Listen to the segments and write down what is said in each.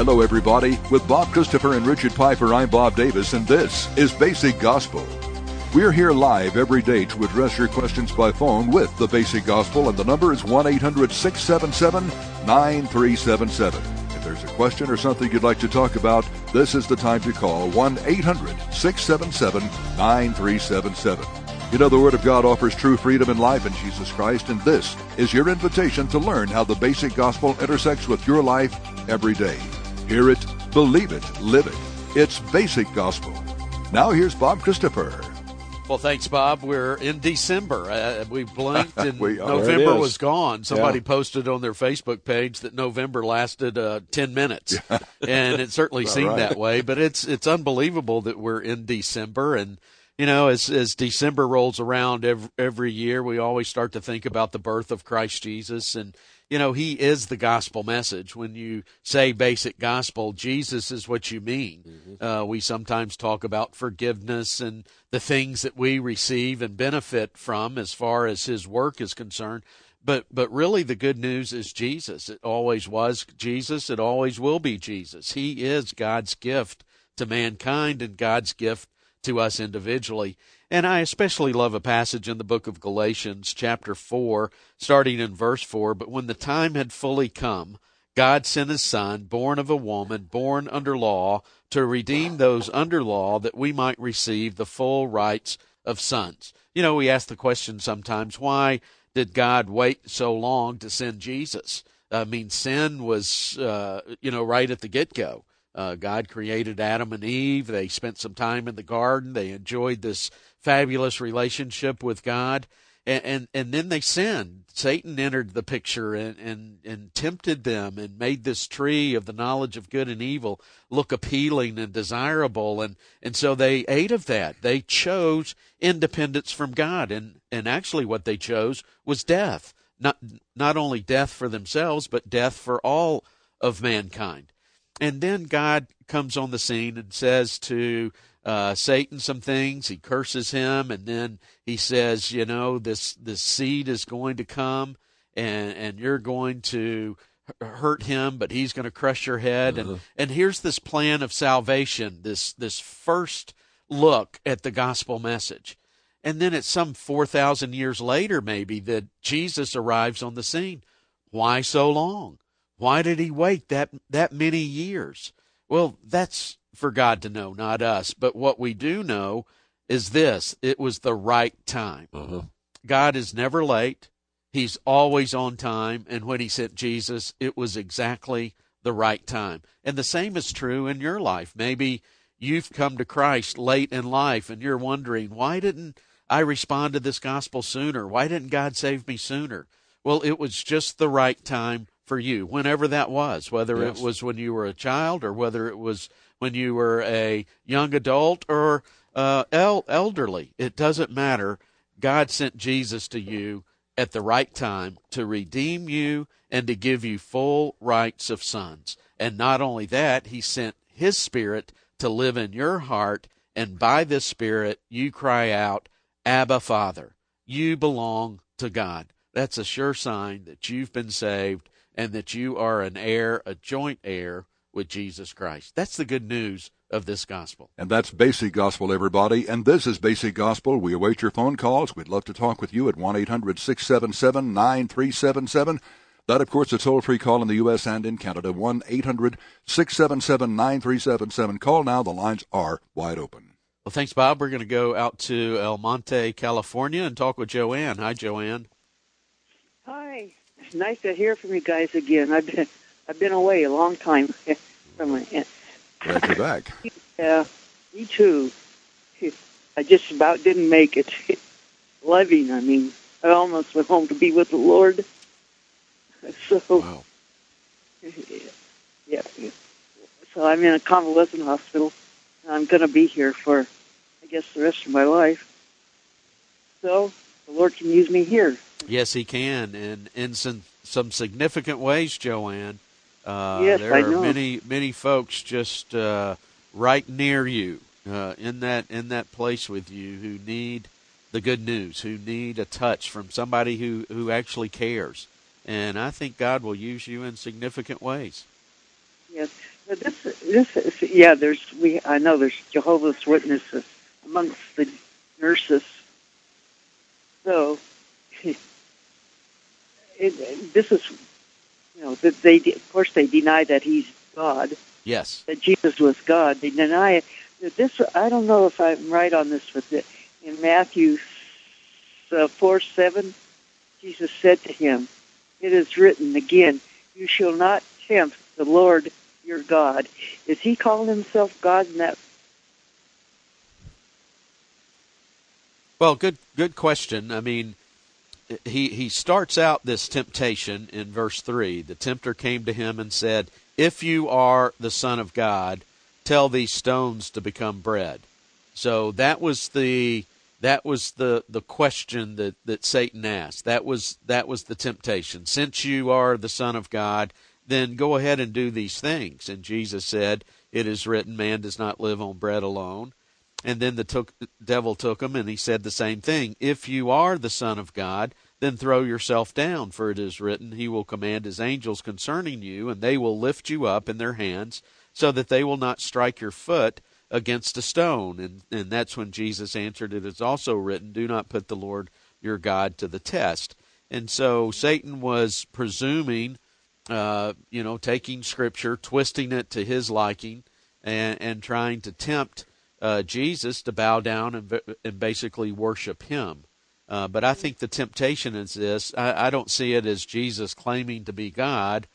Hello, everybody. With Bob Christopher and Richard Piper, I'm Bob Davis, and this is Basic Gospel. We're here live every day to address your questions by phone with the Basic Gospel, and the number is 1-800-677-9377. If there's a question or something you'd like to talk about, this is the time to call 1-800-677-9377. You know, the Word of God offers true freedom and life in Jesus Christ, and this is your invitation to learn how the Basic Gospel intersects with your life every day. Hear it, believe it, live it. It's Basic Gospel. Now here's Bob Christopher. Well, thanks, Bob. We're in December. We blinked and November was gone. Somebody posted on their Facebook page that November lasted 10 minutes, and it certainly seemed that way. But it's unbelievable that we're in December. And, you know, as December rolls around every year, we always start to think about the birth of Christ Jesus. And, you know, he is the gospel message. When you say basic gospel, Jesus is what you mean. We sometimes talk about forgiveness and the things that we receive and benefit from as far as his work is concerned. But really the good news is Jesus. It always was Jesus. It always will be Jesus. He is God's gift to mankind and God's gift to us individually. And I especially love a passage in the book of Galatians, chapter 4, starting in verse 4. But when the time had fully come, God sent his Son, born of a woman, born under law, to redeem those under law, that we might receive the full rights of sons. You know, we ask the question sometimes, why did God wait so long to send Jesus? I mean, sin was, right at the get-go. God created Adam and Eve. They spent some time in the garden. They enjoyed this fabulous relationship with God. And then they sinned. Satan entered the picture and tempted them and made this tree of the knowledge of good and evil look appealing and desirable. And so they ate of that. They chose independence from God. And actually what they chose was death. Not only death for themselves, but death for all of mankind. And then God comes on the scene and says to Satan some things. He curses him, and then he says, you know, this seed is going to come, and you're going to hurt him, but he's going to crush your head. And here's this plan of salvation, this first look at the gospel message. And then it's some 4,000 years later, maybe, that Jesus arrives on the scene. Why so long? Why did he wait that many years? Well, that's for God to know, not us. But what we do know is this: it was the right time. God is never late. He's always on time. And when he sent Jesus, it was exactly the right time. And the same is true in your life. Maybe you've come to Christ late in life and you're wondering, why didn't I respond to this gospel sooner? Why didn't God save me sooner? Well, it was just the right time for you, whenever that was, whether it was when you were a child or whether it was when you were a young adult or elderly. It doesn't matter. God sent Jesus to you at the right time to redeem you and to give you full rights of sons. And not only that, he sent his Spirit to live in your heart, and by this Spirit you cry out, Abba, Father. You belong to God. That's a sure sign that you've been saved and that you are an heir, a joint heir with Jesus Christ. That's the good news of this gospel. And that's Basic Gospel, everybody. And this is Basic Gospel. We await your phone calls. We'd love to talk with you at 1-800-677-9377. That, of course, is a toll-free call in the U.S. and in Canada, 1-800-677-9377. Call now. The lines are wide open. Well, thanks, Bob. We're going to go out to El Monte, California, and talk with Joanne. Hi, Joanne. Hi. It's nice to hear from you guys again. I've been away a long time from my aunt. Glad you're back. Yeah, me too. I just about didn't make it. Living, I mean, I almost went home to be with the Lord. So, wow. Yeah. So I'm in a convalescent hospital. And I'm going to be here for, I guess, the rest of my life. So the Lord can use me here. Yes, he can, and in some significant ways, Joanne. Yes, there I are know. many folks just right near you, in that place with you, who need the good news, who need a touch from somebody who actually cares. And I think God will use you in significant ways. Yes, I know there's Jehovah's Witnesses amongst the nurses. So this is, that of course they deny that he's God. Yes. That Jesus was God. They deny it. This, I don't know if I'm right on this, but in Matthew 4:7, Jesus said to him, "It is written again, you shall not tempt the Lord your God." Is he calling himself God in that? Well, good question. I mean, he starts out this temptation in verse 3. The tempter came to him and said, "If you are the Son of God, tell these stones to become bread." So that was the question that Satan asked. That was the temptation. Since you are the Son of God, then go ahead and do these things. And Jesus said, "It is written, man does not live on bread alone." And then the devil took him, and he said the same thing. "If you are the Son of God, then throw yourself down, for it is written, he will command his angels concerning you, and they will lift you up in their hands, so that they will not strike your foot against a stone." And that's when Jesus answered, "It is also written, do not put the Lord your God to the test." And so Satan was presuming, taking Scripture, twisting it to his liking, and trying to tempt Jesus to bow down and basically worship him. But I think the temptation is this. I don't see it as Jesus claiming to be God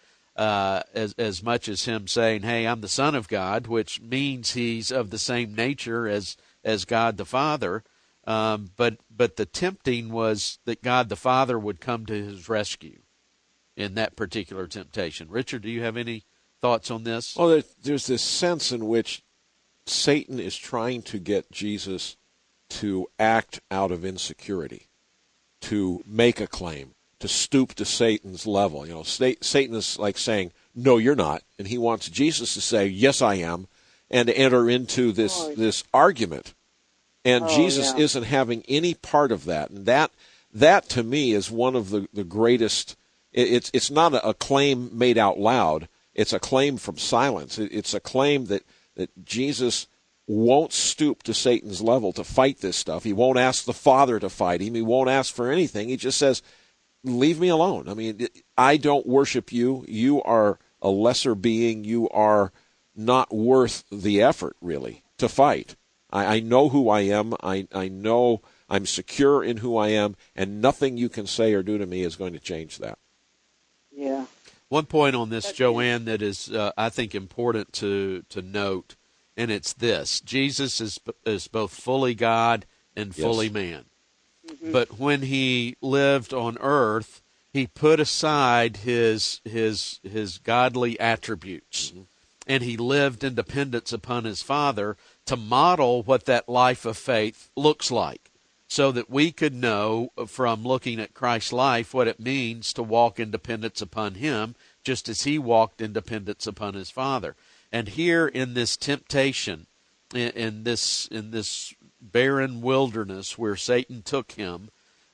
as much as him saying, "Hey, I'm the Son of God," which means he's of the same nature as God the Father. But the tempting was that God the Father would come to his rescue in that particular temptation. Richard, do you have any thoughts on this? Well, there's this sense in which Satan is trying to get Jesus to act out of insecurity, to make a claim, to stoop to Satan's level. Satan is like saying, "No, you're not," and he wants Jesus to say, "Yes, I am," and to enter into this argument. And Jesus isn't having any part of that, and that to me is one of the greatest. It's not a claim made out loud. It's a claim from silence. It's a claim that Jesus won't stoop to Satan's level to fight this stuff. He won't ask the Father to fight him. He won't ask for anything. He just says, "Leave me alone. I mean, I don't worship you. You are a lesser being. You are not worth the effort, really, to fight. I know who I am. I know I'm secure in who I am, and nothing you can say or do to me is going to change that." Yeah. One point on this, Joanne, that is, I think, important to note, and it's this. Jesus is both fully God and fully man. Mm-hmm. But when he lived on earth, he put aside his godly attributes, mm-hmm. and he lived in dependence upon his Father to model what that life of faith looks like, so that we could know from looking at Christ's life what it means to walk in dependence upon him, just as he walked in dependence upon his Father. And here in this temptation, in this barren wilderness where Satan took him,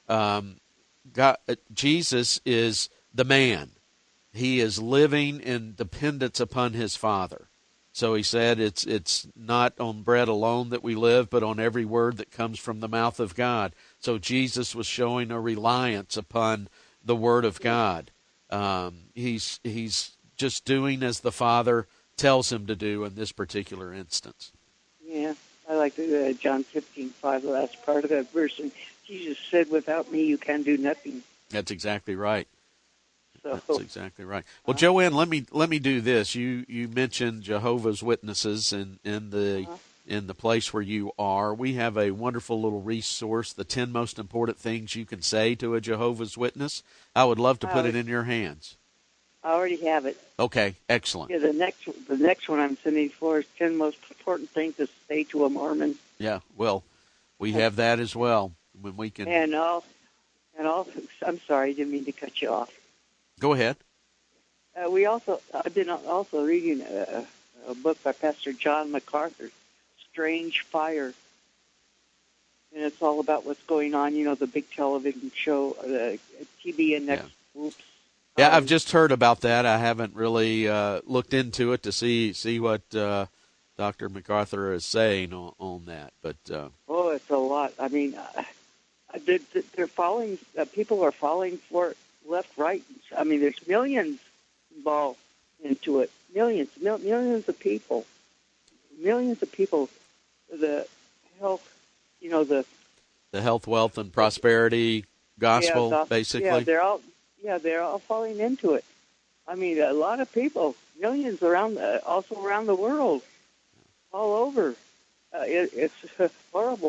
Jesus is the man. He is living in dependence upon his Father. So he said it's not on bread alone that we live, but on every word that comes from the mouth of God. So Jesus was showing a reliance upon the Word of God. He's just doing as the Father tells him to do in this particular instance. Yeah, I like John 15:5, the last part of that verse. And Jesus said, "Without me, you can do nothing." That's exactly right. So, that's exactly right. Well, Joanne, let me do this. You mentioned Jehovah's Witnesses in the place where you are. We have a wonderful little resource, the 10 most important things you can say to a Jehovah's Witness. I would love to put it in your hands. I already have it. Okay, excellent. Yeah, the next one I'm sending for is 10 most important things to say to a Mormon. Yeah, well, we have that as well when we can. And also, I'm sorry, I didn't mean to cut you off. Go ahead. I've been also reading a book by Pastor John MacArthur, Strange Fire, and it's all about what's going on. The big television show, TBN Next. Yeah. Oops. Yeah, I've just heard about that. I haven't really looked into it to see what Dr. MacArthur is saying on that. But it's a lot. I mean, they're falling. People are falling for it left, right. I mean, there's millions involved into it. Millions of people. Millions of people. The health, the health, wealth, and prosperity gospel, basically. Yeah, they're all falling into it. I mean, a lot of people, millions also around the world, all over. It's horrible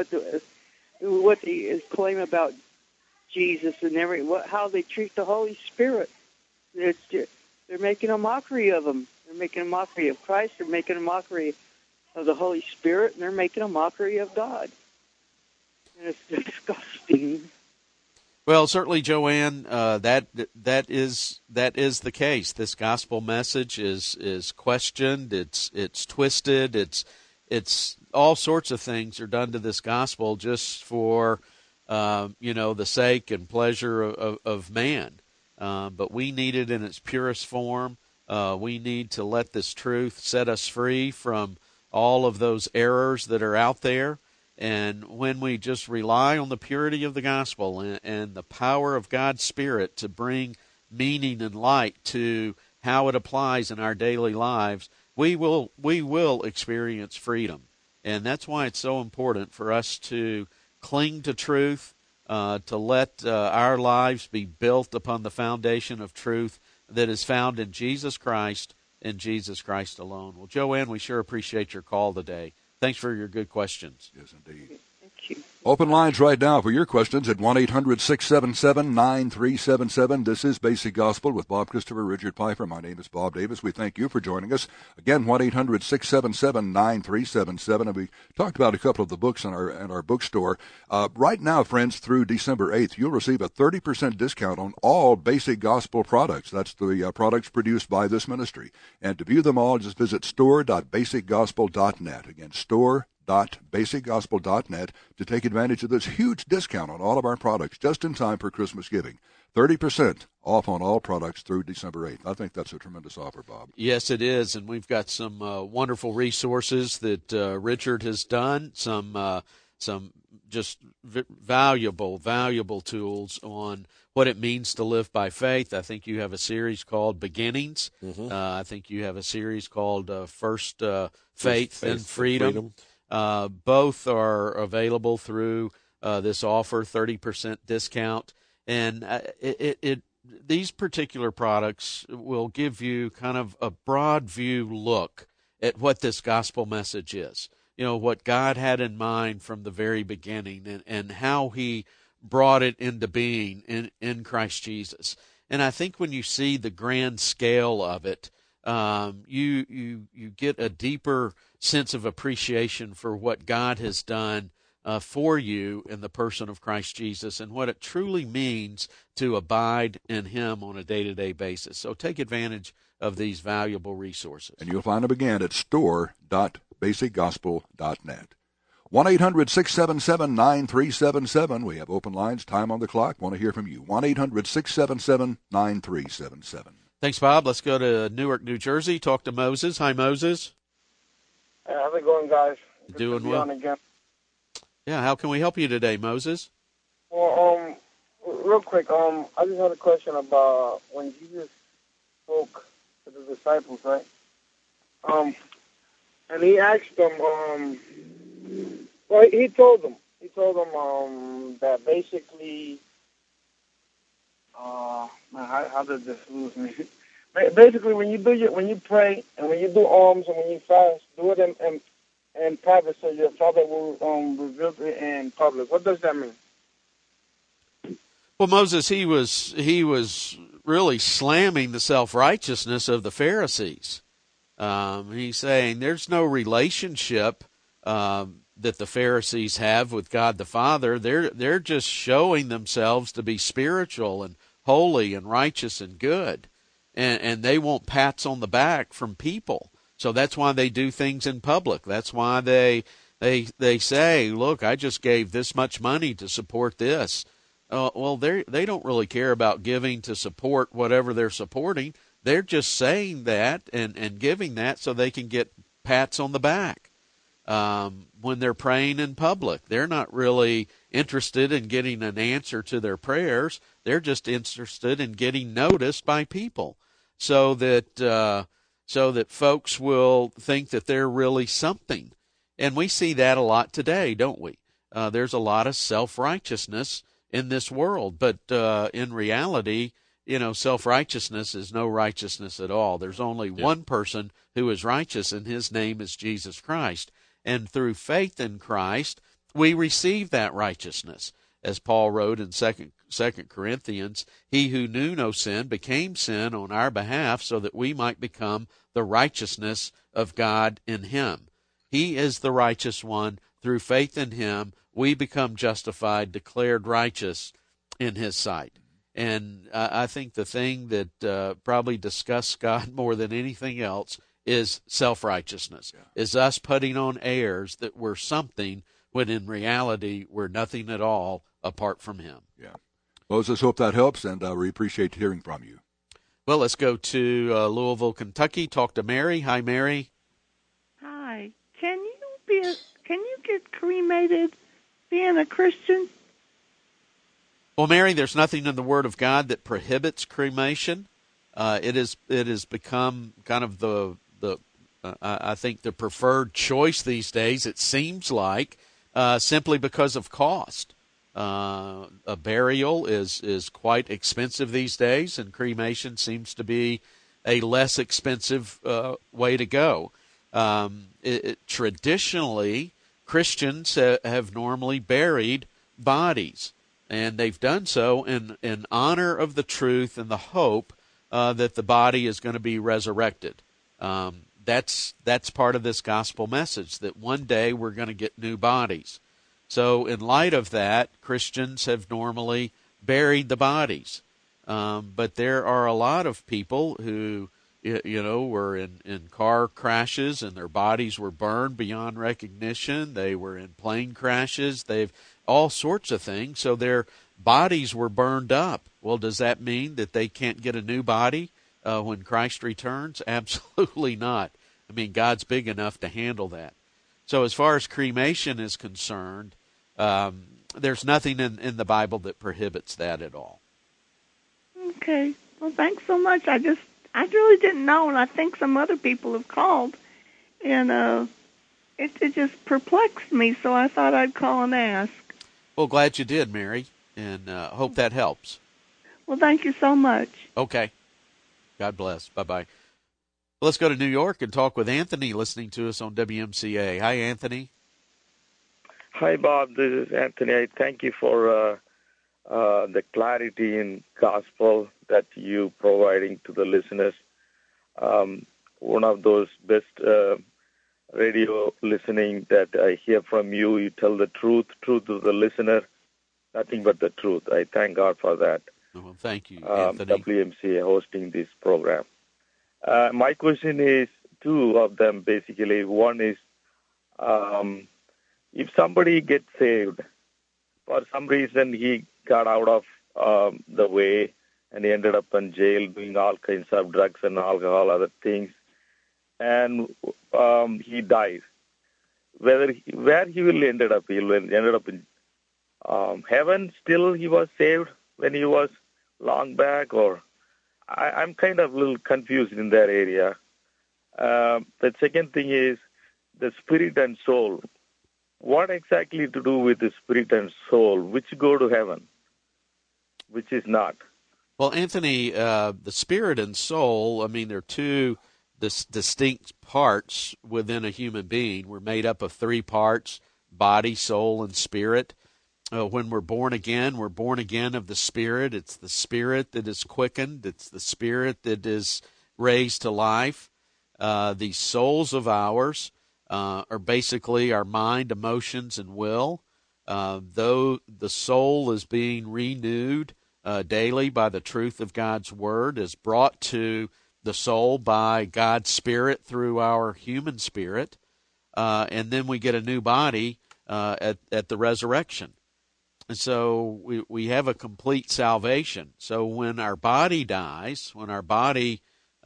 what they claim about Jesus and how they treat the Holy Spirit. They're making a mockery of him. They're making a mockery of Christ. They're making a mockery of the Holy Spirit, and they're making a mockery of God. And it's disgusting. Well, certainly, Joanne, that is the case. This gospel message is questioned. It's twisted. It's all sorts of things are done to this gospel just for the sake and pleasure of man. But we need it in its purest form. We need to let this truth set us free from all of those errors that are out there. And when we just rely on the purity of the gospel and the power of God's Spirit to bring meaning and light to how it applies in our daily lives, we will experience freedom. And that's why it's so important for us to cling to truth, to let our lives be built upon the foundation of truth that is found in Jesus Christ and Jesus Christ alone. Well, Joanne, we sure appreciate your call today. Thanks for your good questions. Yes, indeed. Thank you. Open lines right now for your questions at 1-800-677-9377. This is Basic Gospel with Bob Christopher, Richard Piper. My name is Bob Davis. We thank you for joining us. Again, 1-800-677-9377. And we talked about a couple of the books in our bookstore. Right now, friends, through December 8th, you'll receive a 30% discount on all Basic Gospel products. That's the products produced by this ministry. And to view them all, just visit store.basicgospel.net. Again, store.basicgospel.net to take advantage of this huge discount on all of our products just in time for Christmas giving. 30% off on all products through December 8th. I think that's a tremendous offer, Bob. Yes, it is, and we've got some wonderful resources that Richard has done, some just valuable tools on what it means to live by faith. I think you have a series called Beginnings. Mm-hmm. I think you have a series called First Faith and Freedom. Both are available through this offer, 30% discount. And these particular products will give you kind of a broad view look at what this gospel message is. What God had in mind from the very beginning and how he brought it into being in Christ Jesus. And I think when you see the grand scale of it, you get a deeper sense of appreciation for what God has done for you in the person of Christ Jesus and what it truly means to abide in him on a day-to-day basis. So take advantage of these valuable resources. And you'll find them again at store.basicgospel.net. 1-800-677-9377. We have open lines, time on the clock. Want to hear from you. 1-800-677-9377. Thanks, Bob. Let's go to Newark, New Jersey. Talk to Moses. Hi, Moses. Hey, how's it going, guys? Good Doing to be well. on again. Yeah, how can we help you today, Moses? Well, real quick, I just had a question about when Jesus spoke to the disciples, right? And he asked them, he told them that basically, how did this lose me? Basically, when you pray and when you do alms and when you fast, do it in private, so your Father will reveal it in public. What does that mean? Well, Moses, he was really slamming the self-righteousness of the Pharisees. He's saying there's no relationship that the Pharisees have with God the Father. They're just showing themselves to be spiritual and holy and righteous and good, and they want pats on the back from people. So that's why they do things in public. That's why they say, look, I just gave this much money to support this. well, they don't really care about giving to support whatever they're supporting. They're just saying that and giving that so they can get pats on the back. When they're praying in public, they're not really interested in getting an answer to their prayers. They're just interested in getting noticed by people, so that folks will think that they're really something. And we see that a lot today, don't we? There's a lot of self-righteousness in this world, but in reality, self-righteousness is no righteousness at all. There's only one person who is righteous, and his name is Jesus Christ. And through faith in Christ, we receive that righteousness. As Paul wrote in 2 Corinthians, he who knew no sin became sin on our behalf so that we might become the righteousness of God in him. He is the righteous one. Through faith in him, we become justified, declared righteous in his sight. And I think the thing that probably disgusts God more than anything else is self-righteousness, is us putting on airs that we're something when in reality we're nothing at all apart from him. Yeah. Moses, hope that helps, and we appreciate hearing from you. Well, let's go to Louisville, Kentucky, talk to Mary. Hi, Mary. Hi. Can you get cremated being a Christian? Well, Mary, there's nothing in the Word of God that prohibits cremation. It has become kind of I think the preferred choice these days, it seems like, simply because of cost. A burial is quite expensive these days, and cremation seems to be a less expensive way to go. Traditionally, Christians have normally buried bodies, and they've done so in honor of the truth and the hope that the body is going to be resurrected. That's part of this gospel message, that one day we're going to get new bodies. So in light of that, Christians have normally buried the bodies. But there are a lot of people who, were in car crashes and their bodies were burned beyond recognition. They were in plane crashes. They've all sorts of things. So their bodies were burned up. Well, does that mean that they can't get a new body when Christ returns? Absolutely not. I mean, God's big enough to handle that. So as far as cremation is concerned, there's nothing in the Bible that prohibits that at all. Okay. Well, thanks so much. I really didn't know, and I think some other people have called, and it just perplexed me, so I thought I'd call and ask. Well, glad you did, Mary, and hope that helps. Well, thank you so much. Okay. God bless. Bye-bye. Let's go to New York and talk with Anthony, listening to us on WMCA. Hi, Anthony. Hi, Bob. This is Anthony. I thank you for the clarity in gospel that you providing to the listeners. One of those best radio listening that I hear from you. You tell the truth to the listener, nothing but the truth. I thank God for that. Well, thank you, Anthony. WMCA hosting this program. My question is two of them, basically. One is, if somebody gets saved, for some reason he got out of the way and he ended up in jail doing all kinds of drugs and alcohol, other things, and he dies. Where he will ended up? He will ended up in heaven still he was saved when he was long back, or I'm kind of a little confused in that area. The second thing is the spirit and soul. What exactly to do with the spirit and soul, which go to heaven, which is not? Well, Anthony, the spirit and soul, I mean, they're two distinct parts within a human being. We're made up of three parts: body, soul, and spirit. When we're born again of the Spirit. It's the Spirit that is quickened. It's the Spirit that is raised to life. The souls of ours are basically our mind, emotions, and will. Though the soul is being renewed daily by the truth of God's Word, is brought to the soul by God's Spirit through our human spirit, and then we get a new body at the resurrection. And so we have a complete salvation. So when our body dies, when our body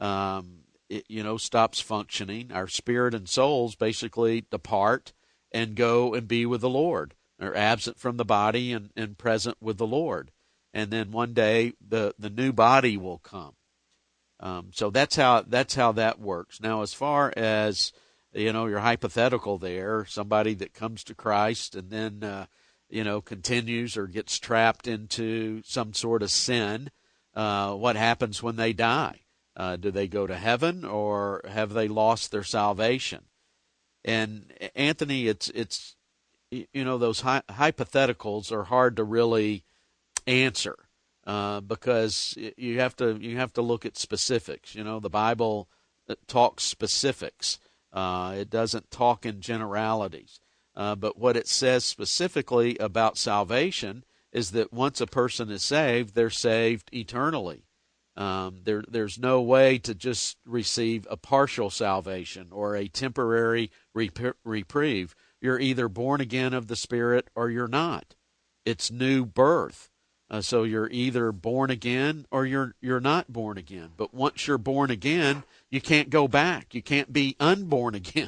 stops functioning, our spirit and souls basically depart and go and be with the Lord. They're absent from the body and present with the Lord. And then one day the new body will come. So that's how that works. Now, as far as your hypothetical there, somebody that comes to Christ and then continues or gets trapped into some sort of sin, what happens when they die? Do they go to heaven, or have they lost their salvation? And Anthony, it's those hypotheticals are hard to really answer because you have to look at specifics. The Bible talks specifics. It doesn't talk in generalities. But what it says specifically about salvation is that once a person is saved, they're saved eternally. There's no way to just receive a partial salvation or a temporary reprieve. You're either born again of the Spirit or you're not. It's new birth. So you're either born again or you're not born again. But once you're born again, you can't go back. You can't be unborn again.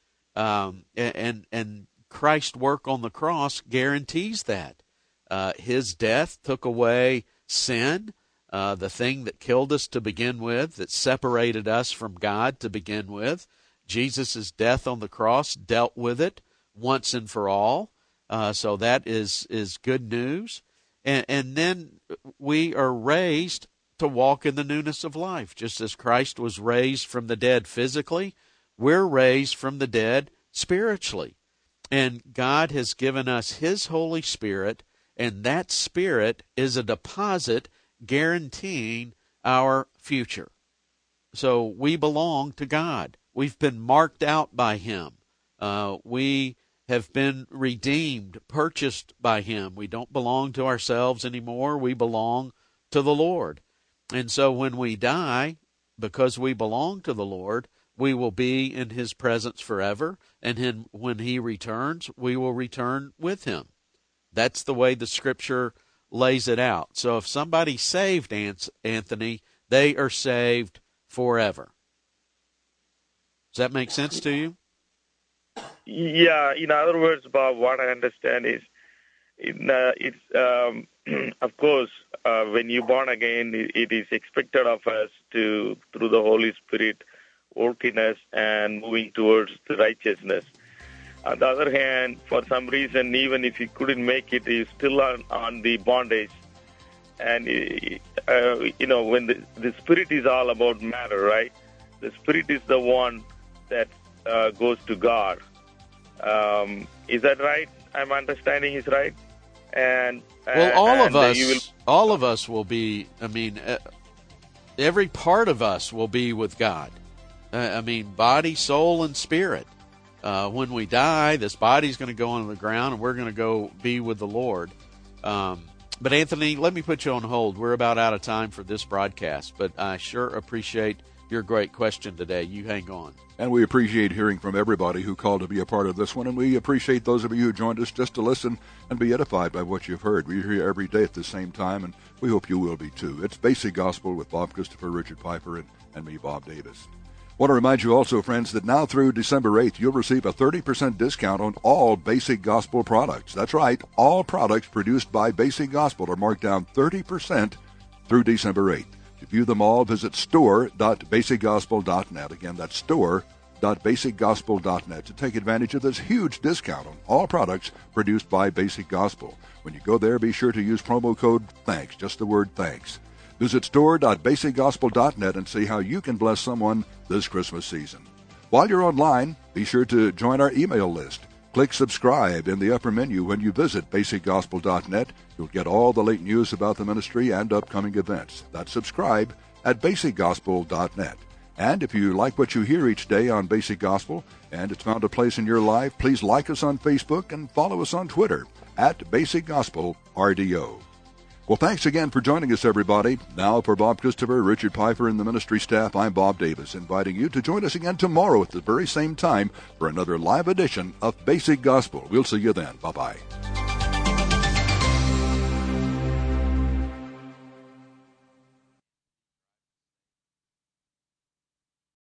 And Christ's work on the cross guarantees that. His death took away sin, the thing that killed us to begin with, that separated us from God to begin with. Jesus' death on the cross dealt with it once and for all. So that is good news. And then we are raised to walk in the newness of life. Just as Christ was raised from the dead physically, we're raised from the dead spiritually. And God has given us His Holy Spirit, and that Spirit is a deposit guaranteeing our future. So we belong to God. We've been marked out by Him. We have been redeemed, purchased by Him. We don't belong to ourselves anymore. We belong to the Lord. And so when we die, because we belong to the Lord, we will be in His presence forever. And when He returns, we will return with Him. That's the way the Scripture lays it out. So if somebody's saved, Anthony, they are saved forever. Does that make sense to you? Yeah. In other words, Bob, what I understand is, of course, when you're born again, it is expected of us to, through the Holy Spirit, work in us and moving towards the righteousness. On the other hand, for some reason, even if you couldn't make it, you're still on the bondage. And, when the Spirit is all about matter, right? The Spirit is the one that goes to God. Is that right? I'm understanding is right? All of us will be, every part of us will be with God. Body, soul, and spirit. When we die, this body's going to go on the ground, and we're going to go be with the Lord. But Anthony, let me put you on hold. We're about out of time for this broadcast, but I sure appreciate your great question today. You hang on. And we appreciate hearing from everybody who called to be a part of this one, and we appreciate those of you who joined us just to listen and be edified by what you've heard. We're here every day at the same time, and we hope you will be too. It's Basic Gospel with Bob Christopher, Richard Piper, and me, Bob Davis. I want to remind you also, friends, that now through December 8th, you'll receive a 30% discount on all Basic Gospel products. That's right, all products produced by Basic Gospel are marked down 30% through December 8th. To view them all, visit store.basicgospel.net. Again, that's store.basicgospel.net to take advantage of this huge discount on all products produced by Basic Gospel. When you go there, be sure to use promo code THANKS, just the word THANKS. Visit store.basicgospel.net and see how you can bless someone this Christmas season. While you're online, be sure to join our email list. Click subscribe in the upper menu when you visit basicgospel.net. You'll get all the late news about the ministry and upcoming events. That's subscribe at basicgospel.net. And if you like what you hear each day on Basic Gospel and it's found a place in your life, please like us on Facebook and follow us on Twitter at Basic Gospel RDO. Well, thanks again for joining us, everybody. Now, for Bob Christopher, Richard Piper, and the ministry staff, I'm Bob Davis, inviting you to join us again tomorrow at the very same time for another live edition of Basic Gospel. We'll see you then. Bye-bye.